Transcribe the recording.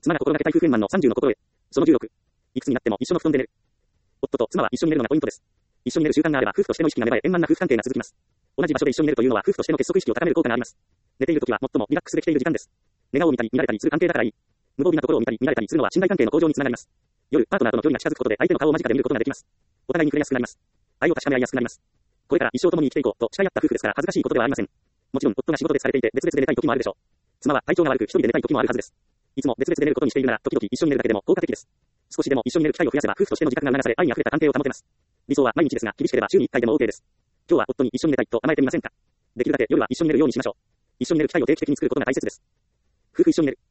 妻が心がけたい夫婦円満の30の心得。その16。いくつになっても一緒の布団で寝る。夫と妻は一緒に寝るのがポイントです。一緒に寝る習慣があれば夫婦としての意識が芽生え円満な夫婦関係が続きます。同じ場所で一緒に寝るというのは夫婦としての結束意識を高める効果があります。寝ているときは最もリラックスできている時間です。寝顔を見たり見られたりする関係だからいい。無防備なところを見たり見られたりするのは信頼関係の向上につながります。夜、パートナーとの距離が近づくことで相手の顔を間近で見ることができます。お互いに触れやすくなります。愛を確かめ合いやすくなります。これから一生共に生きていこうと誓い合った夫婦ですから恥ずかしいことではありません。もちろん夫が仕事で疲れていて別々で寝たい時もあるでしょう。妻は体調が悪く一人で寝たい時もあるはずです。いつも別々で寝ることにしているなら時々一緒に寝るだけでも効果的です。少しでも一緒に寝る機会を増やせば夫婦としての自覚が促され愛に溢れた関係を保てます。理想は毎日ですが厳しければ週に1回でも OK です。今日は夫に一緒に寝たいと甘えてみませんか。できるだけ夜は一緒に寝るようにしましょう。一緒に寝る機会を定期的に作ることが大切です。夫婦一緒に寝る。